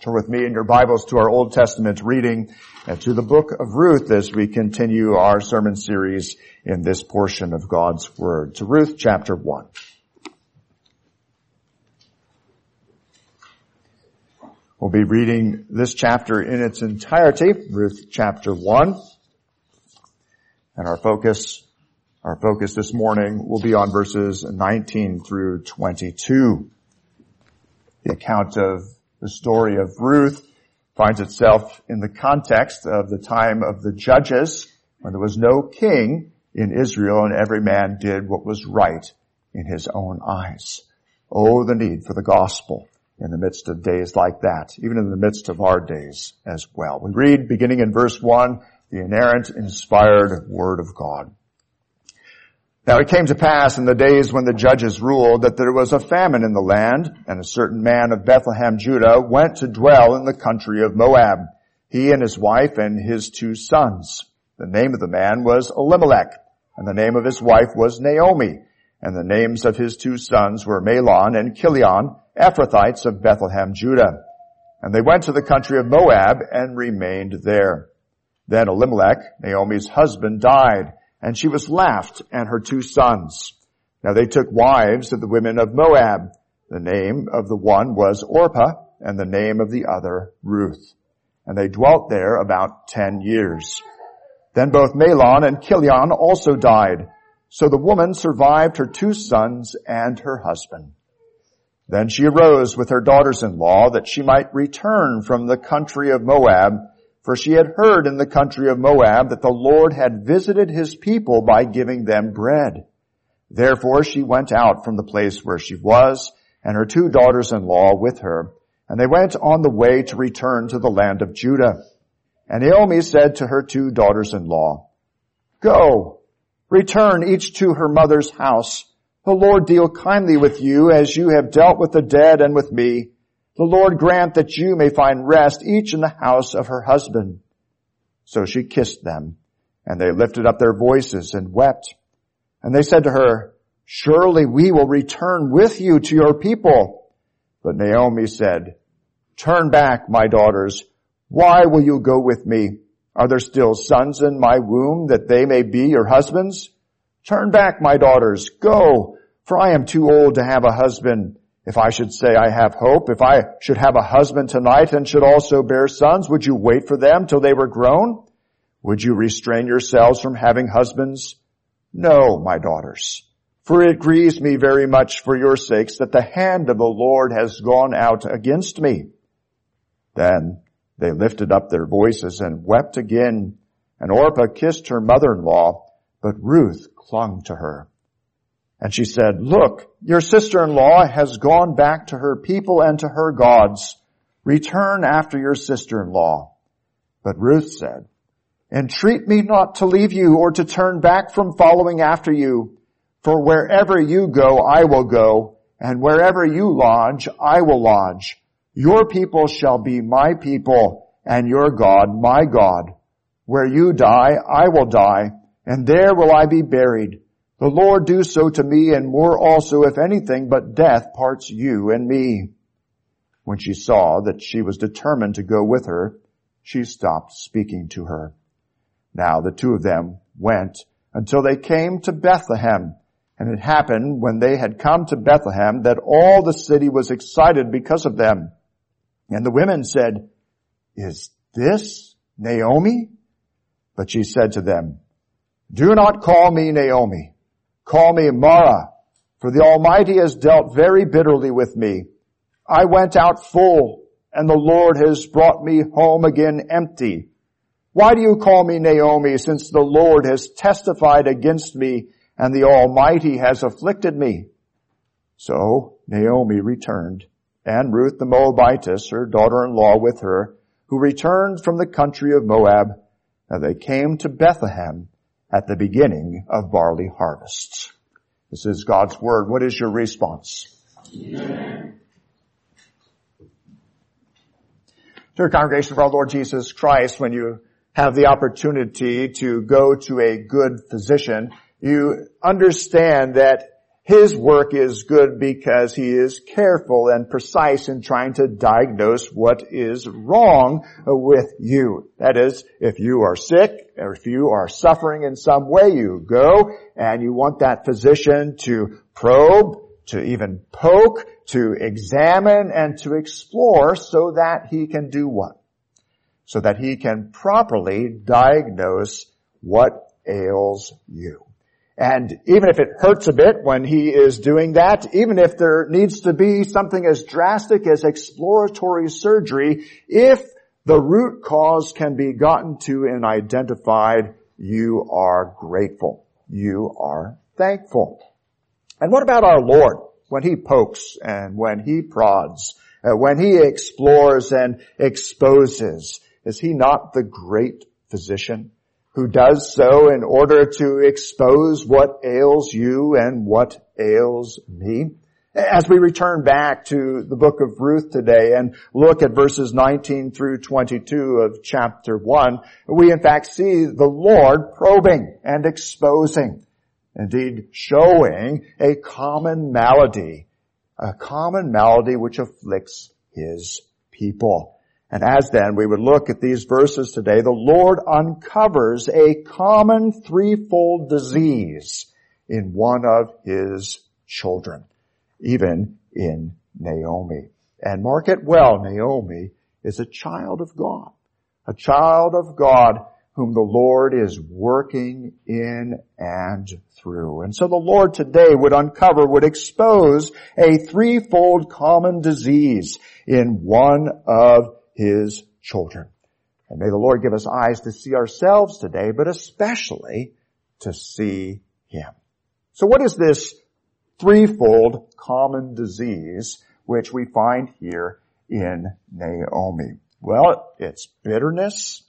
Turn with me in your Bibles to our Old Testament reading and to the book of Ruth as we continue our sermon series in this portion of God's Word. To Ruth chapter 1. We'll be reading this chapter in its entirety, Ruth chapter 1. And our focus this morning will be on verses 19 through 22. The account of the story of Ruth finds itself in the context of the time of the Judges, when there was no king in Israel and every man did what was right in his own eyes. Oh, the need for the gospel in the midst of days like that, even in the midst of our days as well. We read, beginning in verse 1, the inerrant, inspired Word of God. Now it came to pass in the days when the judges ruled that there was a famine in the land, and a certain man of Bethlehem, Judah, went to dwell in the country of Moab, he and his wife and his 2 sons. The name of the man was Elimelech, and the name of his wife was Naomi, and the names of his 2 sons were Mahlon and Chilion, Ephrathites of Bethlehem, Judah. And they went to the country of Moab and remained there. Then Elimelech, Naomi's husband, died, and she was left and her 2 sons. Now they took wives of the women of Moab. The name of the one was Orpah, and the name of the other Ruth. And they dwelt there about 10 years. Then both Mahlon and Chilion also died. So the woman survived her 2 sons and her husband. Then she arose with her daughters-in-law that she might return from the country of Moab, for she had heard in the country of Moab that the Lord had visited his people by giving them bread. Therefore she went out from the place where she was, and her 2 daughters-in-law with her, and they went on the way to return to the land of Judah. And Naomi said to her 2 daughters-in-law, Go, return each to her mother's house. The Lord deal kindly with you as you have dealt with the dead and with me. The Lord grant that you may find rest each in the house of her husband. So she kissed them, and they lifted up their voices and wept. And they said to her, Surely we will return with you to your people. But Naomi said, Turn back, my daughters. Why will you go with me? Are there still sons in my womb that they may be your husbands? Turn back, my daughters. Go, for I am too old to have a husband. If I should say I have hope, if I should have a husband tonight and should also bear sons, would you wait for them till they were grown? Would you restrain yourselves from having husbands? No, my daughters, for it grieves me very much for your sakes that the hand of the Lord has gone out against me. Then they lifted up their voices and wept again, and Orpah kissed her mother-in-law, but Ruth clung to her. And she said, Look, your sister-in-law has gone back to her people and to her gods. Return after your sister-in-law. But Ruth said, Entreat me not to leave you or to turn back from following after you. For wherever you go, I will go, and wherever you lodge, I will lodge. Your people shall be my people, and your God my God. Where you die, I will die, and there will I be buried. The Lord do so to me and more also, if anything but death parts you and me. When she saw that she was determined to go with her, she stopped speaking to her. Now the 2 of them went until they came to Bethlehem. And it happened when they had come to Bethlehem that all the city was excited because of them. And the women said, Is this Naomi? But she said to them, Do not call me Naomi. Call me Mara, for the Almighty has dealt very bitterly with me. I went out full, and the Lord has brought me home again empty. Why do you call me Naomi, since the Lord has testified against me, and the Almighty has afflicted me? So Naomi returned, and Ruth the Moabitess, her daughter-in-law, with her, who returned from the country of Moab, and they came to Bethlehem at the beginning of barley harvests. This is God's Word. What is your response? Amen. Dear congregation of our Lord Jesus Christ, when you have the opportunity to go to a good physician, you understand that His work is good because he is careful and precise in trying to diagnose what is wrong with you. That is, if you are sick or if you are suffering in some way, you go and you want that physician to probe, to even poke, to examine, and to explore so that he can do what? So that he can properly diagnose what ails you. And even if it hurts a bit when he is doing that, even if there needs to be something as drastic as exploratory surgery, if the root cause can be gotten to and identified, you are grateful. You are thankful. And what about our Lord when he pokes and when he prods, when he explores and exposes? Is he not the great physician who does so in order to expose what ails you and what ails me? As we return back to the book of Ruth today and look at verses 19 through 22 of chapter 1, we in fact see the Lord probing and exposing, indeed showing a common malady which afflicts his people. And as then we would look at these verses today, the Lord uncovers a common threefold disease in one of his children, even in Naomi. And mark it well, Naomi is a child of God whom the Lord is working in and through. And so the Lord today would expose a threefold common disease in one of his children. And may the Lord give us eyes to see ourselves today, but especially to see him. So what is this threefold common disease which we find here in Naomi? Well, it's bitterness,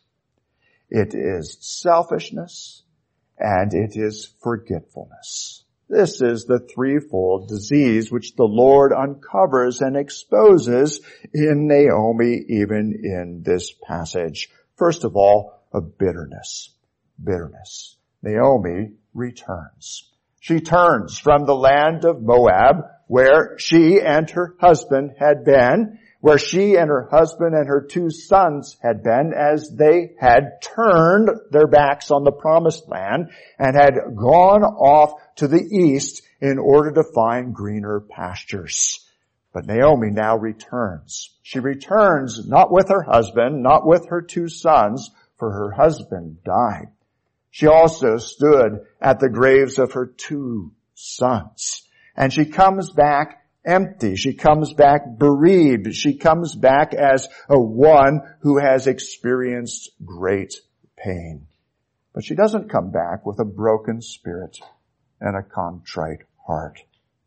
it is selfishness, and it is forgetfulness. This is the threefold disease which the Lord uncovers and exposes in Naomi, even in this passage. First of all, a bitterness. Bitterness. Naomi returns. She turns from the land of Moab, where she and her husband had been, where she and her husband and her 2 sons had been, as they had turned their backs on the promised land and had gone off to the east in order to find greener pastures. But Naomi now returns. She returns not with her husband, not with her 2 sons, for her husband died. She also stood at the graves of her 2 sons. And she comes back empty. She comes back bereaved. She comes back as one who has experienced great pain. But she doesn't come back with a broken spirit and a contrite heart.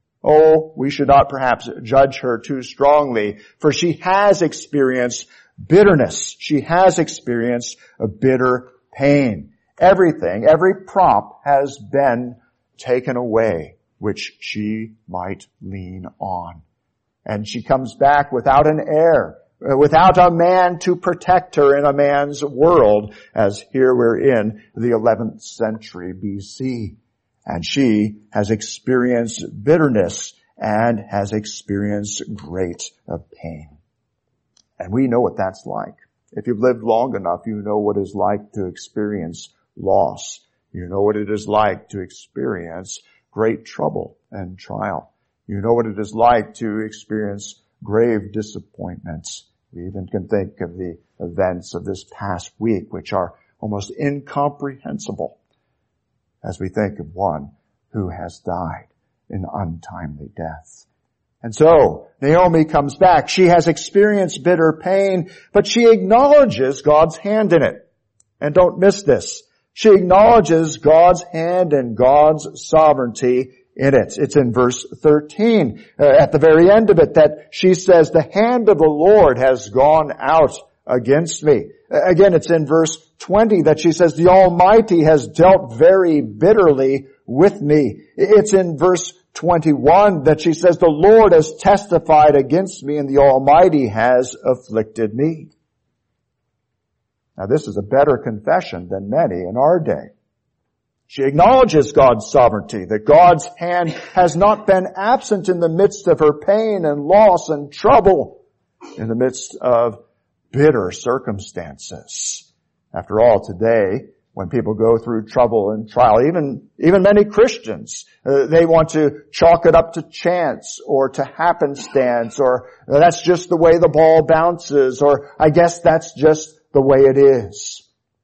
Oh, we should not perhaps judge her too strongly, for she has experienced bitterness. She has experienced a bitter pain. Everything, every prop has been taken away which she might lean on. And she comes back without an heir, without a man to protect her in a man's world, as here we're in the 11th century BC. And she has experienced bitterness and has experienced great pain. And we know what that's like. If you've lived long enough, you know what it's like to experience loss. You know what it is like to experience great trouble and trial. You know what it is like to experience grave disappointments. We even can think of the events of this past week, which are almost incomprehensible as we think of one who has died in untimely death. And so, Naomi comes back. She has experienced bitter pain, but she acknowledges God's hand in it. And don't miss this. She acknowledges God's hand and God's sovereignty in it. It's in verse 13, at the very end of it, that she says, the hand of the Lord has gone out against me. Again, it's in verse 20 that she says, the Almighty has dealt very bitterly with me. It's in verse 21 that she says, the Lord has testified against me and the Almighty has afflicted me. Now this is a better confession than many in our day. She acknowledges God's sovereignty, that God's hand has not been absent in the midst of her pain and loss and trouble, in the midst of bitter circumstances. After all, today, when people go through trouble and trial, even many Christians, they want to chalk it up to chance or to happenstance, or that's just the way the ball bounces, or I guess that's just the way it is.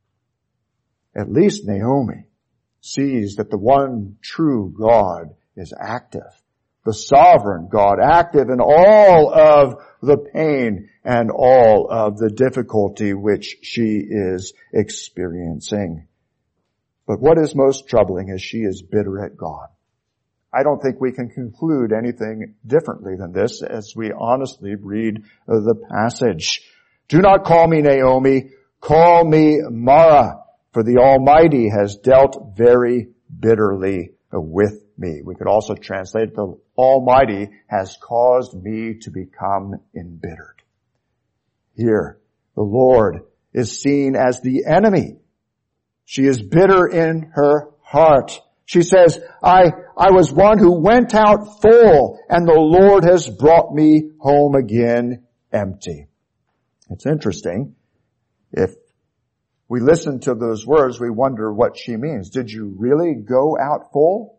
At least Naomi sees that the one true God is active. The sovereign God, active in all of the pain and all of the difficulty which she is experiencing. But what is most troubling is she is bitter at God. I don't think we can conclude anything differently than this as we honestly read the passage. Do not call me Naomi, call me Mara, for the Almighty has dealt very bitterly with me. We could also translate, the Almighty has caused me to become embittered. Here, the Lord is seen as the enemy. She is bitter in her heart. She says, I was one who went out full, and the Lord has brought me home again empty. It's interesting. If we listen to those words, we wonder what she means. Did you really go out full?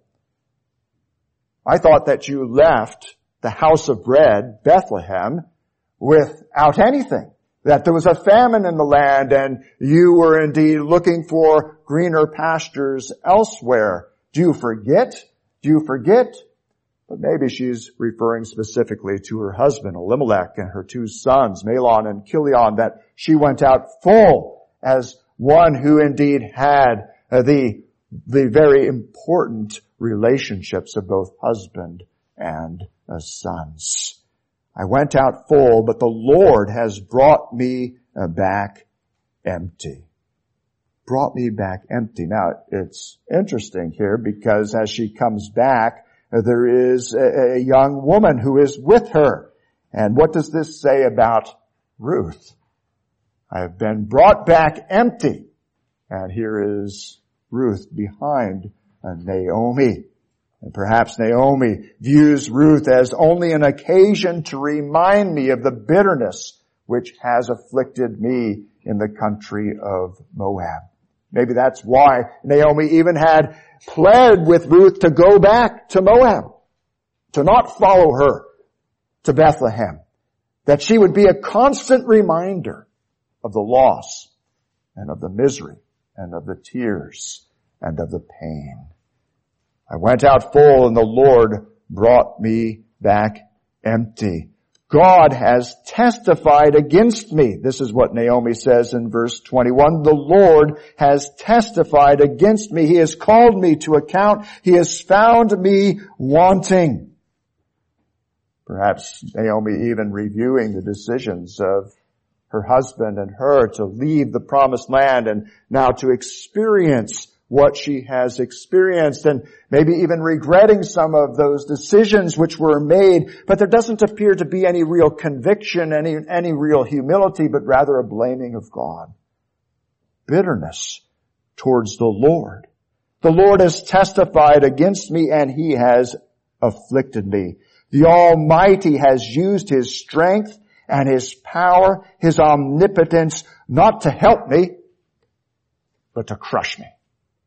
I thought that you left the house of bread, Bethlehem, without anything. That there was a famine in the land and you were indeed looking for greener pastures elsewhere. Do you forget? Do you forget? But maybe she's referring specifically to her husband, Elimelech, and her two sons, Mahlon and Chilion, that she went out full as one who indeed had the very important relationships of both husband and sons. I went out full, but the Lord has brought me back empty. Brought me back empty. Now, it's interesting here because as she comes back, there is a young woman who is with her. And what does this say about Ruth? I have been brought back empty. And here is Ruth behind Naomi. And perhaps Naomi views Ruth as only an occasion to remind me of the bitterness which has afflicted me in the country of Moab. Maybe that's why Naomi even had pled with Ruth to go back to Moab, to not follow her to Bethlehem, that she would be a constant reminder of the loss and of the misery and of the tears and of the pain. I went out full and the Lord brought me back empty. God has testified against me. This is what Naomi says in verse 21. The Lord has testified against me. He has called me to account. He has found me wanting. Perhaps Naomi even reviewing the decisions of her husband and her to leave the promised land and now to experience what she has experienced, and maybe even regretting some of those decisions which were made. But there doesn't appear to be any real conviction, any real humility, but rather a blaming of God. Bitterness towards the Lord. The Lord has testified against me and He has afflicted me. The Almighty has used His strength and His power, His omnipotence, not to help me, but to crush me.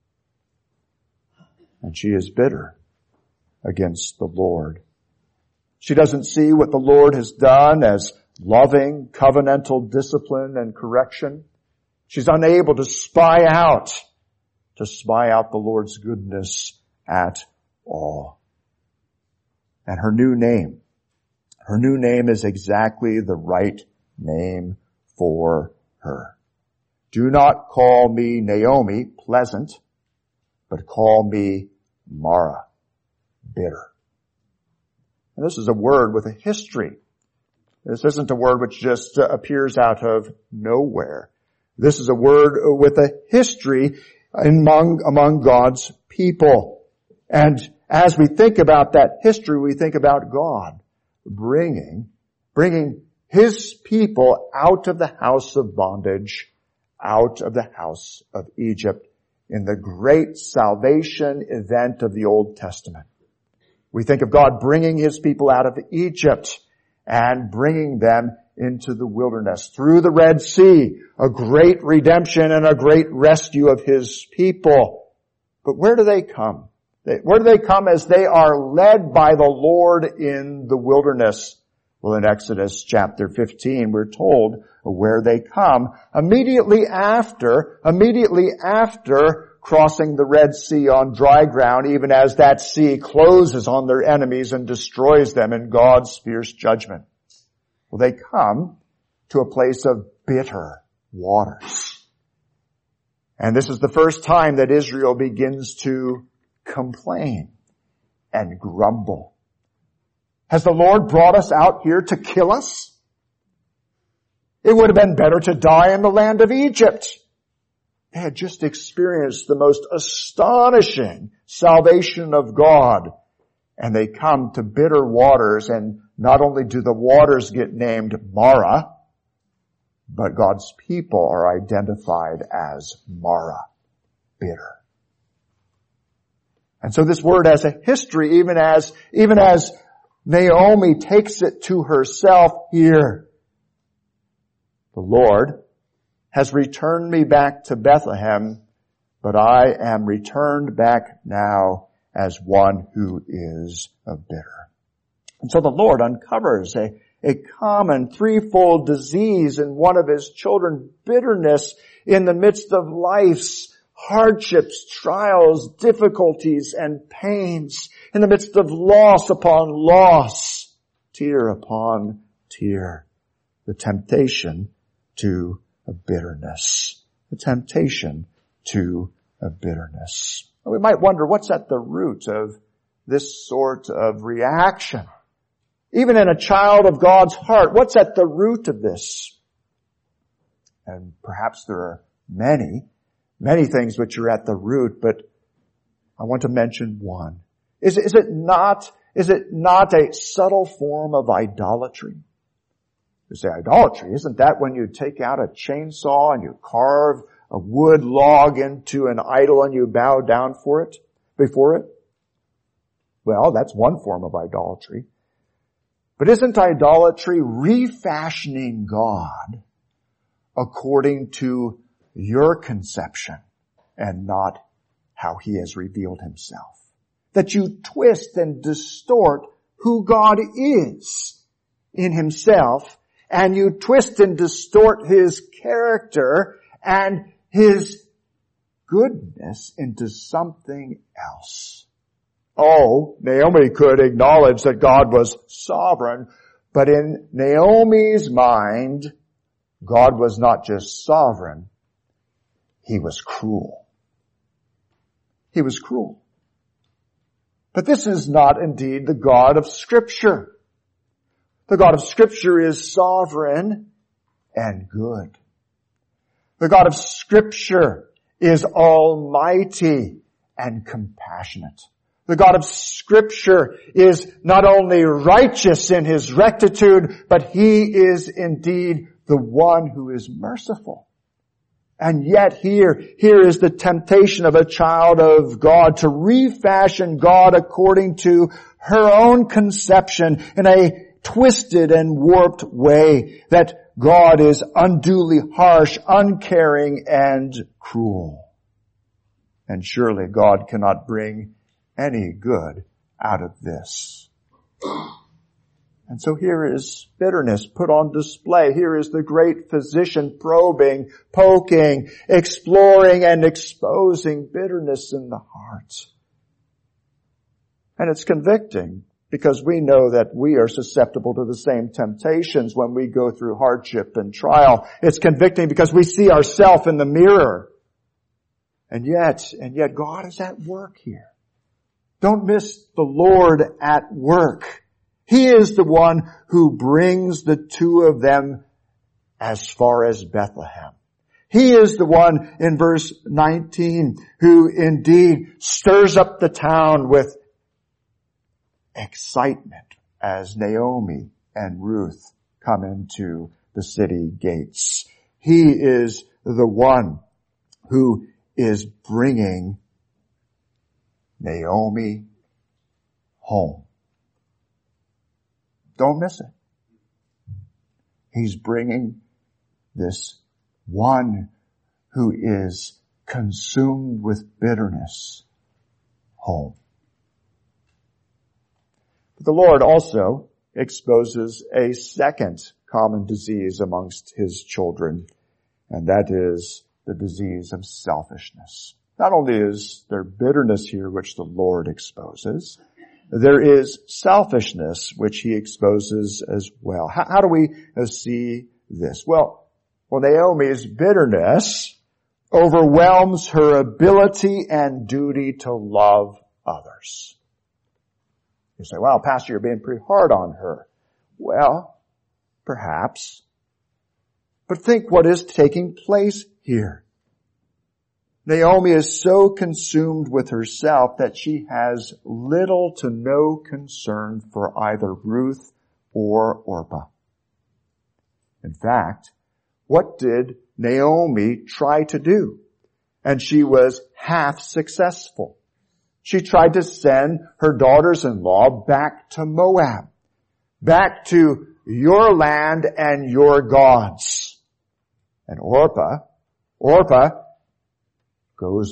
And she is bitter against the Lord. She doesn't see what the Lord has done as loving, covenantal discipline and correction. She's unable to spy out the Lord's goodness at all. And her new name is exactly the right name for her. Do not call me Naomi, pleasant, but call me Mara, bitter. And this is a word with a history. This isn't a word which just appears out of nowhere. This is a word with a history among God's people. And as we think about that history, we think about God bringing His people out of the house of bondage, out of the house of Egypt, in the great salvation event of the Old Testament. We think of God bringing His people out of Egypt and bringing them into the wilderness through the Red Sea, a great redemption and a great rescue of His people. But where do they come? Where do they come as they are led by the Lord in the wilderness? Well, in Exodus chapter 15, we're told where they come immediately after crossing the Red Sea on dry ground, even as that sea closes on their enemies and destroys them in God's fierce judgment. Well, they come to a place of bitter waters. And this is the first time that Israel begins to complain and grumble. Has the Lord brought us out here to kill us? It would have been better to die in the land of Egypt. They had just experienced the most astonishing salvation of God. And they come to bitter waters, and not only do the waters get named Mara, but God's people are identified as Mara, bitter. And so this word has a history, even as Naomi takes it to herself here. The Lord has returned me back to Bethlehem, but I am returned back now as one who is bitter. And so the Lord uncovers a common threefold disease in one of His children, bitterness in the midst of life's hardships, trials, difficulties, and pains, in the midst of loss upon loss, tear upon tear, the temptation to a bitterness, the temptation to a bitterness. We might wonder what's at the root of this sort of reaction. Even in a child of God's heart, what's at the root of this? And perhaps there are many things which are at the root, but I want to mention one. Is it not a subtle form of idolatry? You say, idolatry, isn't that when you take out a chainsaw and you carve a wood log into an idol and you bow down before it? Well, that's one form of idolatry. But isn't idolatry refashioning God according to your conception and not how He has revealed Himself? That you twist and distort who God is in Himself, and you twist and distort His character and His goodness into something else. Oh, Naomi could acknowledge that God was sovereign, but in Naomi's mind, God was not just sovereign, He was cruel. He was cruel. But this is not indeed the God of Scripture. The God of Scripture is sovereign and good. The God of Scripture is almighty and compassionate. The God of Scripture is not only righteous in His rectitude, but He is indeed the one who is merciful. And yet here is the temptation of a child of God to refashion God according to her own conception in a twisted and warped way, that God is unduly harsh, uncaring, and cruel. And surely God cannot bring any good out of this. And so here is bitterness put on display. Here is the great physician probing, poking, exploring, and exposing bitterness in the heart. And it's convicting, because we know that we are susceptible to the same temptations when we go through hardship and trial. It's convicting because we see ourselves in the mirror. And yet God is at work here. Don't miss the Lord at work. He is the one who brings the two of them as far as Bethlehem. He is the one in verse 19 who indeed stirs up the town with excitement as Naomi and Ruth come into the city gates. He is the one who is bringing Naomi home. Don't miss it. He's bringing this one who is consumed with bitterness home. But the Lord also exposes a second common disease amongst his children, and that is the disease of selfishness. Not only is there bitterness here which the Lord exposes, there is selfishness which he exposes as well. How do we see this? Well, Naomi's bitterness overwhelms her ability and duty to love others. You say, well, Pastor, you're being pretty hard on her. Well, perhaps. But think what is taking place here. Naomi is so consumed with herself that she has little to no concern for either Ruth or Orpah. In fact, what did Naomi try to do? And she was half successful. She tried to send her daughters-in-law back to Moab, back to your land and your gods. And Orpah goes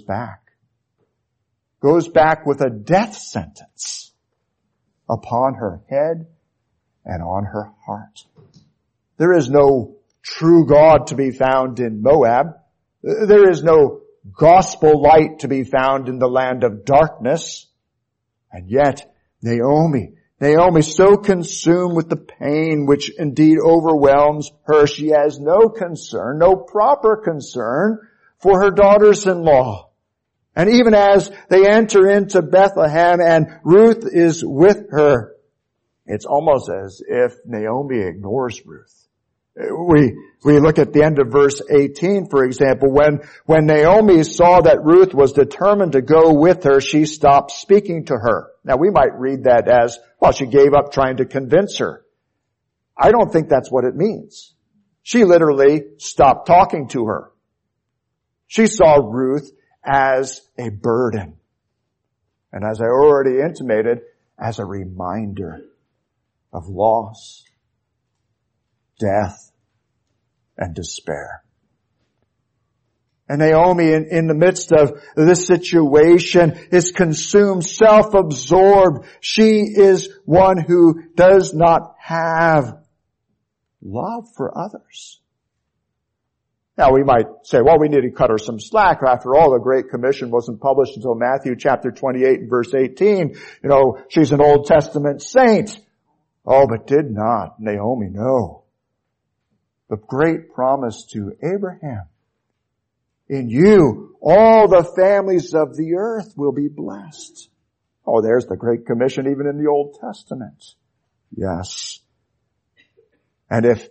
back with a death sentence upon her head and on her heart. There is no true God to be found in Moab. There is no gospel light to be found in the land of darkness. And yet, Naomi so consumed with the pain which indeed overwhelms her, she has no concern, no proper concern for her daughters-in-law. And even as they enter into Bethlehem and Ruth is with her, it's almost as if Naomi ignores Ruth. We look at the end of verse 18, for example, when Naomi saw that Ruth was determined to go with her, she stopped speaking to her. Now we might read that as, well, she gave up trying to convince her. I don't think that's what it means. She literally stopped talking to her. She saw Ruth as a burden. And as I already intimated, as a reminder of loss, death, and despair. And Naomi, in the midst of this situation, is consumed, self-absorbed. She is one who does not have love for others. Now we might say, well, we need to cut her some slack. After all, the Great Commission wasn't published until Matthew chapter 28 and verse 18. She's an Old Testament saint. Oh, but did not Naomi know the great promise to Abraham? In you, all the families of the earth will be blessed. Oh, there's the Great Commission even in the Old Testament. Yes. And if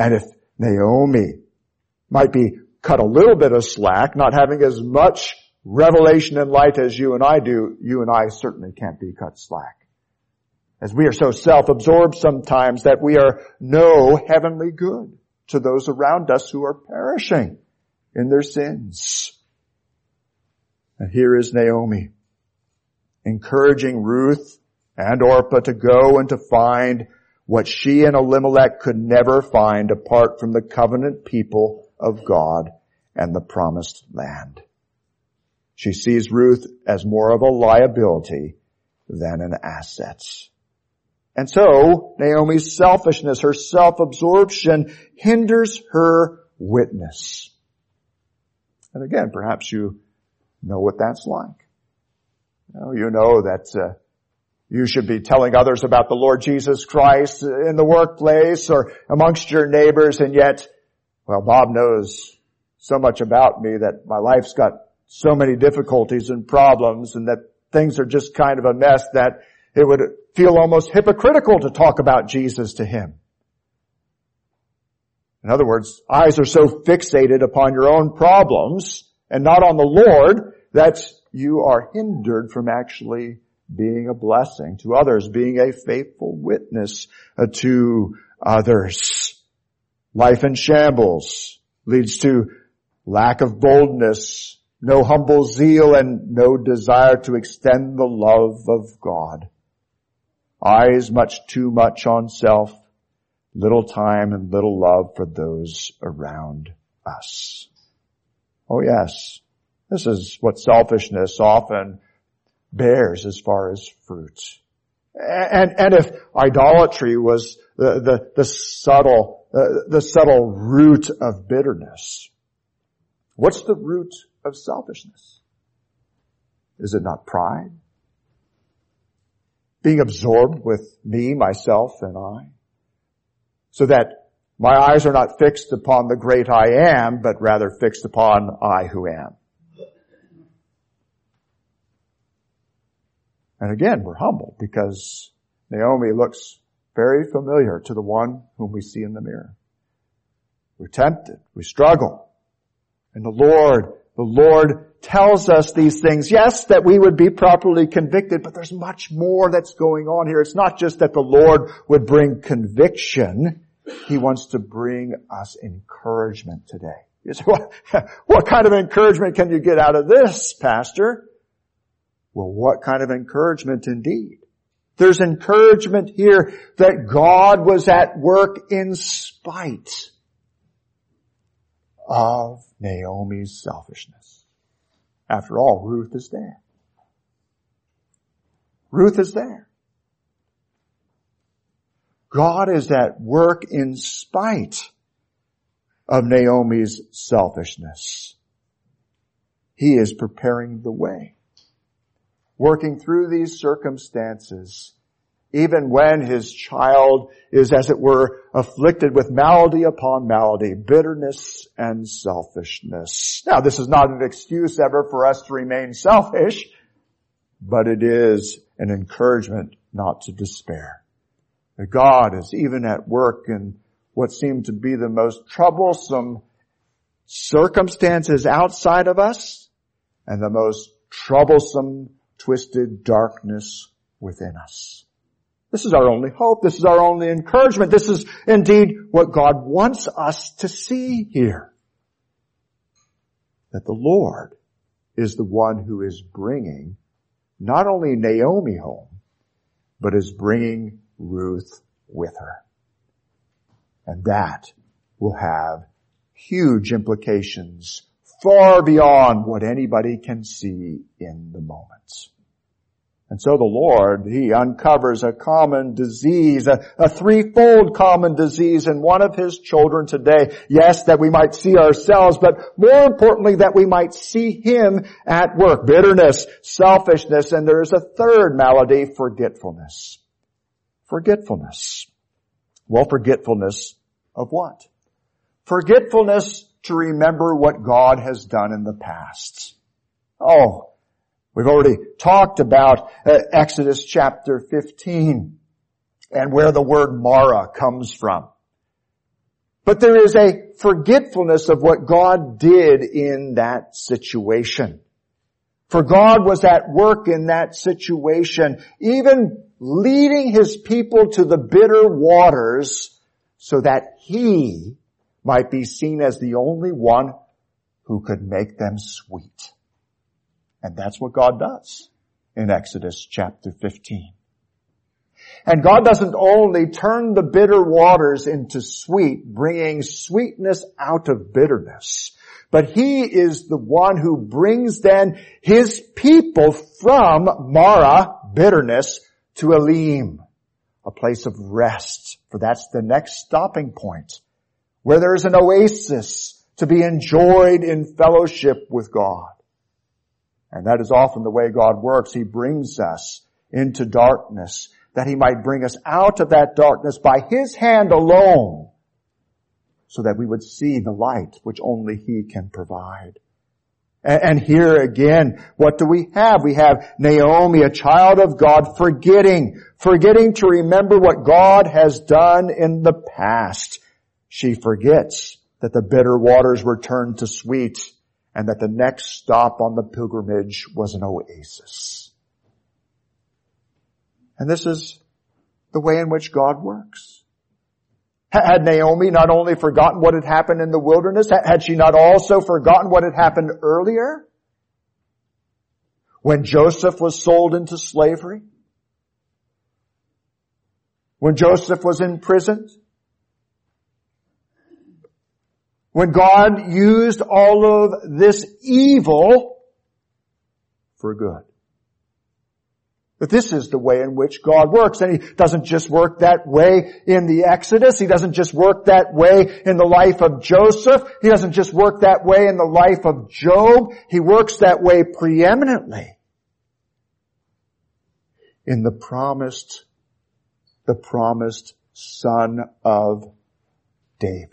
Naomi might be cut a little bit of slack, not having as much revelation and light as you and I do, you and I certainly can't be cut slack. As we are so self-absorbed sometimes that we are no heavenly good to those around us who are perishing in their sins. And here is Naomi encouraging Ruth and Orpah to go and to find what she and Elimelech could never find apart from the covenant people of God and the promised land. She sees Ruth as more of a liability than an asset. And so, Naomi's selfishness, her self-absorption hinders her witness. And again, perhaps you know what that's like. You know that you should be telling others about the Lord Jesus Christ in the workplace or amongst your neighbors, and yet, well, Bob knows so much about me that my life's got so many difficulties and problems and that things are just kind of a mess that it would feel almost hypocritical to talk about Jesus to him. In other words, eyes are so fixated upon your own problems and not on the Lord that you are hindered from actually being a blessing to others, being a faithful witness to others. Life in shambles leads to lack of boldness no humble zeal, and no desire to extend the love of God. Eyes much too much on self, little time and little love for those around us. Oh yes, this is what selfishness often bears as far as fruit. And if idolatry was the subtle root of bitterness, what's the root of selfishness? Is it not pride? Being absorbed with me, myself, and I? So that my eyes are not fixed upon the great I am, but rather fixed upon I who am. And again, we're humbled because Naomi looks very familiar to the one whom we see in the mirror. We're tempted. We struggle. And the Lord tells us these things. Yes, that we would be properly convicted, but there's much more that's going on here. It's not just that the Lord would bring conviction. He wants to bring us encouragement today. You say, what kind of encouragement can you get out of this, Pastor? Well, what kind of encouragement indeed? There's encouragement here that God was at work in spite of Naomi's selfishness. After all, Ruth is there. Ruth is there. God is at work in spite of Naomi's selfishness. He is preparing the way. Working through these circumstances, even when his child is, as it were, afflicted with malady upon malady, bitterness and selfishness. Now, this is not an excuse ever for us to remain selfish, but it is an encouragement not to despair. That God is even at work in what seem to be the most troublesome circumstances outside of us and the most troublesome twisted darkness within us. This is our only hope. This is our only encouragement. This is indeed what God wants us to see here. That the Lord is the one who is bringing not only Naomi home, but is bringing Ruth with her. And that will have huge implications far beyond what anybody can see in the moment. And so the Lord, He uncovers a common disease, a threefold common disease in one of His children today. Yes, that we might see ourselves, but more importantly, that we might see Him at work. Bitterness, selfishness, and there is a third malady, forgetfulness. Forgetfulness. Well, forgetfulness of what? Forgetfulness to remember what God has done in the past. Oh, we've already talked about Exodus chapter 15 and where the word Mara comes from. But there is a forgetfulness of what God did in that situation. For God was at work in that situation, even leading His people to the bitter waters so that He might be seen as the only one who could make them sweet. And that's what God does in Exodus chapter 15. And God doesn't only turn the bitter waters into sweet, bringing sweetness out of bitterness, but He is the one who brings then His people from Mara, bitterness, to Elim, a place of rest. For that's the next stopping point, where there is an oasis to be enjoyed in fellowship with God. And that is often the way God works. He brings us into darkness, that He might bring us out of that darkness by His hand alone, so that we would see the light which only He can provide. And here again, what do we have? We have Naomi, a child of God, forgetting to remember what God has done in the past. She forgets that the bitter waters were turned to sweet and that the next stop on the pilgrimage was an oasis. And this is the way in which God works. Had Naomi not only forgotten what had happened in the wilderness, had she not also forgotten what had happened earlier? When Joseph was sold into slavery? When Joseph was imprisoned? When God used all of this evil for good. But this is the way in which God works. And He doesn't just work that way in the Exodus. He doesn't just work that way in the life of Joseph. He doesn't just work that way in the life of Job. He works that way preeminently in the promised Son of David.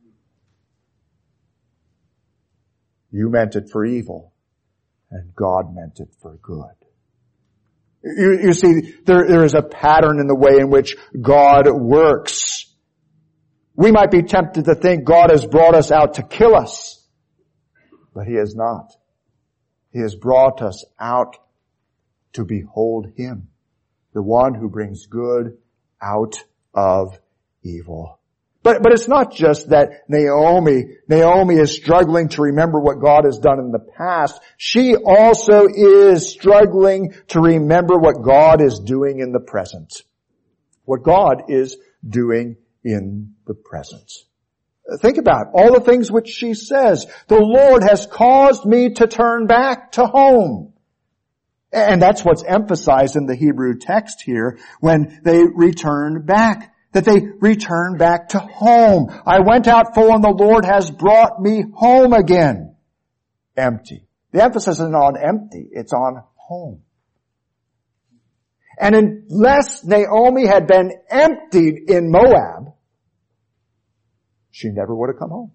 You meant it for evil, and God meant it for good. You see, there is a pattern in the way in which God works. We might be tempted to think God has brought us out to kill us, but He has not. He has brought us out to behold Him, the one who brings good out of evil. But it's not just that Naomi is struggling to remember what God has done in the past. She also is struggling to remember what God is doing in the present. What God is doing in the present. Think about all the things which she says. The Lord has caused me to turn back to home. And that's what's emphasized in the Hebrew text here when they return back. That they return back to home. I went out full and the Lord has brought me home again. Empty. The emphasis isn't on empty, it's on home. And unless Naomi had been emptied in Moab, she never would have come home.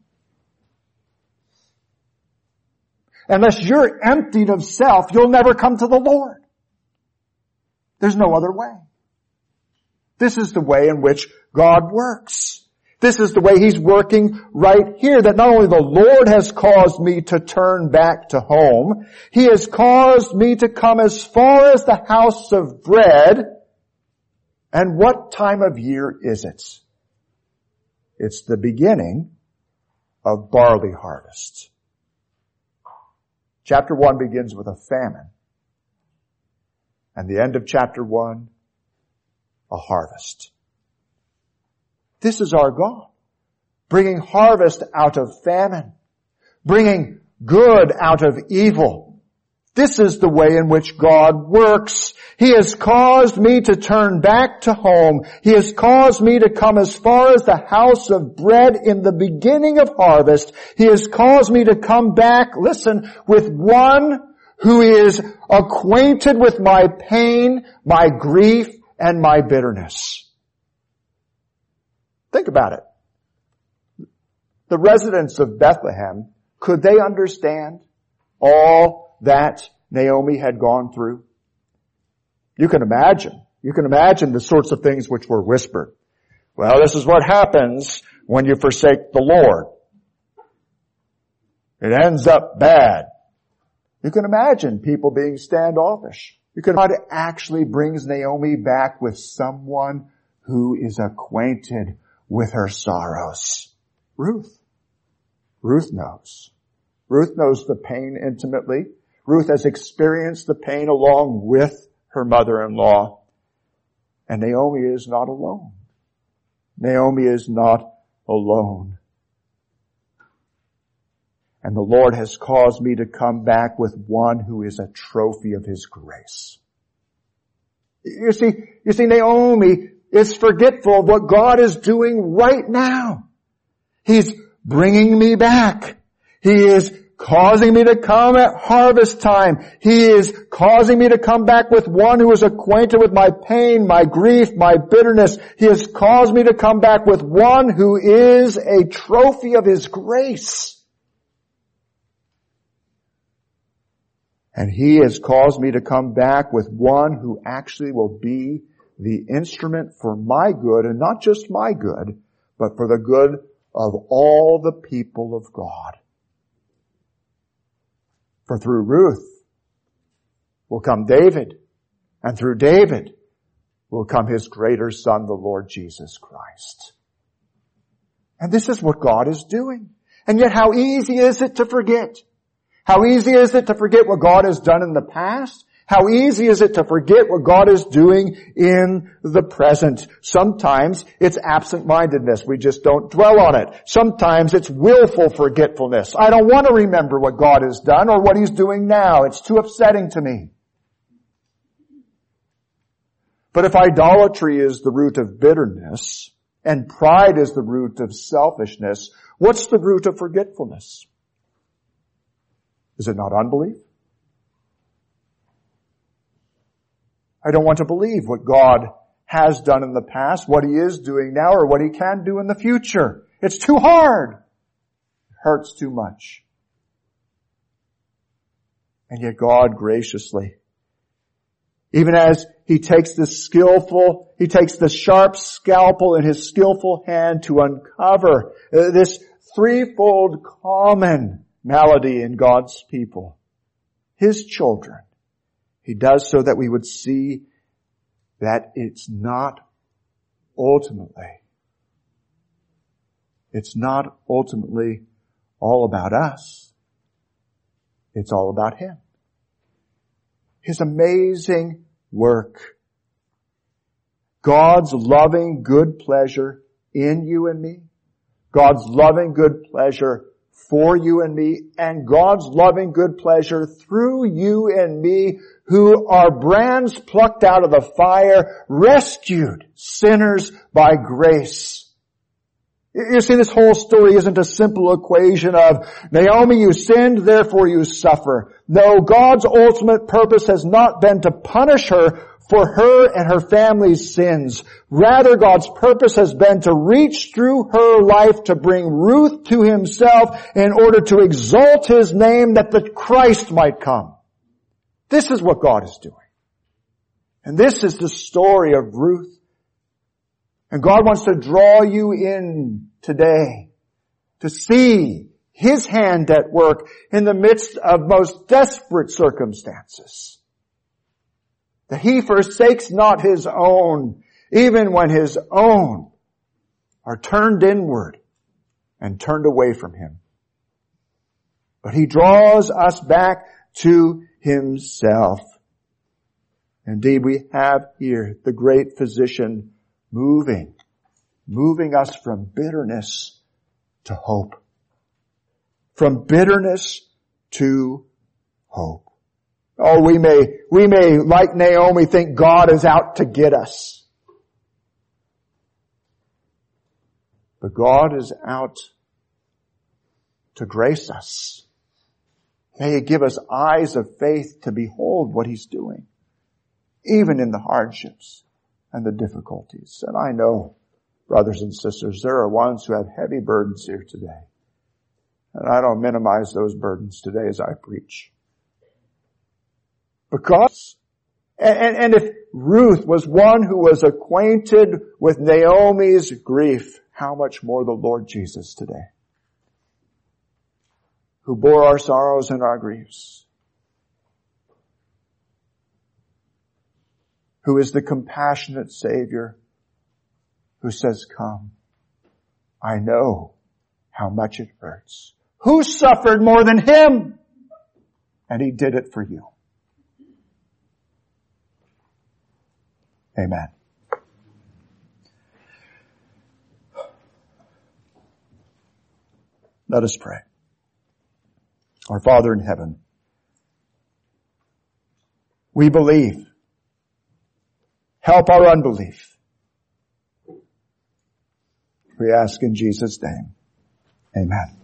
Unless you're emptied of self, you'll never come to the Lord. There's no other way. This is the way in which God works. This is the way He's working right here, that not only the Lord has caused me to turn back to home, He has caused me to come as far as the house of bread. And what time of year is it? It's the beginning of barley harvest. Chapter 1 begins with a famine. And the end of chapter 1, a harvest. This is our God, bringing harvest out of famine, bringing good out of evil. This is the way in which God works. He has caused me to turn back to home. He has caused me to come as far as the house of bread in the beginning of harvest. He has caused me to come back, listen, with one who is acquainted with my pain, my grief, and my bitterness. Think about it. The residents of Bethlehem, could they understand all that Naomi had gone through? You can imagine the sorts of things which were whispered. Well, this is what happens when you forsake the Lord. It ends up bad. You can imagine people being standoffish. God actually brings Naomi back with someone who is acquainted with her sorrows. Ruth. Ruth knows. Ruth knows the pain intimately. Ruth has experienced the pain along with her mother-in-law. And Naomi is not alone. Naomi is not alone. And the Lord has caused me to come back with one who is a trophy of His grace. You see, Naomi is forgetful of what God is doing right now. He's bringing me back. He is causing me to come at harvest time. He is causing me to come back with one who is acquainted with my pain, my grief, my bitterness. He has caused me to come back with one who is a trophy of His grace. And He has caused me to come back with one who actually will be the instrument for my good, and not just my good, but for the good of all the people of God. For through Ruth will come David, and through David will come His greater Son, the Lord Jesus Christ. And this is what God is doing. And yet how easy is it to forget? How easy is it to forget what God has done in the past? How easy is it to forget what God is doing in the present? Sometimes it's absent-mindedness. We just don't dwell on it. Sometimes it's willful forgetfulness. I don't want to remember what God has done or what He's doing now. It's too upsetting to me. But if idolatry is the root of bitterness and pride is the root of selfishness, what's the root of forgetfulness? Is it not unbelief? I don't want to believe what God has done in the past, what He is doing now, or what He can do in the future. It's too hard. It hurts too much. And yet God graciously, even as He takes the sharp scalpel in His skillful hand to uncover this threefold common malady in God's people, His children, He does so that we would see that it's not ultimately all about us. It's all about Him. His amazing work. God's loving good pleasure in you and me. God's loving good pleasure for you and me, and God's loving good pleasure through you and me, who are brands plucked out of the fire, rescued sinners by grace. You see, this whole story isn't a simple equation of, Naomi, you sinned, therefore you suffer. No, God's ultimate purpose has not been to punish her for her and her family's sins. Rather, God's purpose has been to reach through her life to bring Ruth to Himself in order to exalt His name that the Christ might come. This is what God is doing. And this is the story of Ruth. And God wants to draw you in today to see His hand at work in the midst of most desperate circumstances. That He forsakes not His own, even when His own are turned inward and turned away from Him. But He draws us back to Himself. Indeed, we have here the great physician moving us from bitterness to hope. From bitterness to hope. Oh, we may, like Naomi, think God is out to get us. But God is out to grace us. May He give us eyes of faith to behold what He's doing, even in the hardships and the difficulties. And I know, brothers and sisters, there are ones who have heavy burdens here today. And I don't minimize those burdens today as I preach. Because, and if Ruth was one who was acquainted with Naomi's grief, how much more the Lord Jesus today, who bore our sorrows and our griefs, who is the compassionate Savior, who says, come, I know how much it hurts. Who suffered more than Him? And He did it for you. Amen. Let us pray. Our Father in heaven, we believe. Help our unbelief. We ask in Jesus' name. Amen.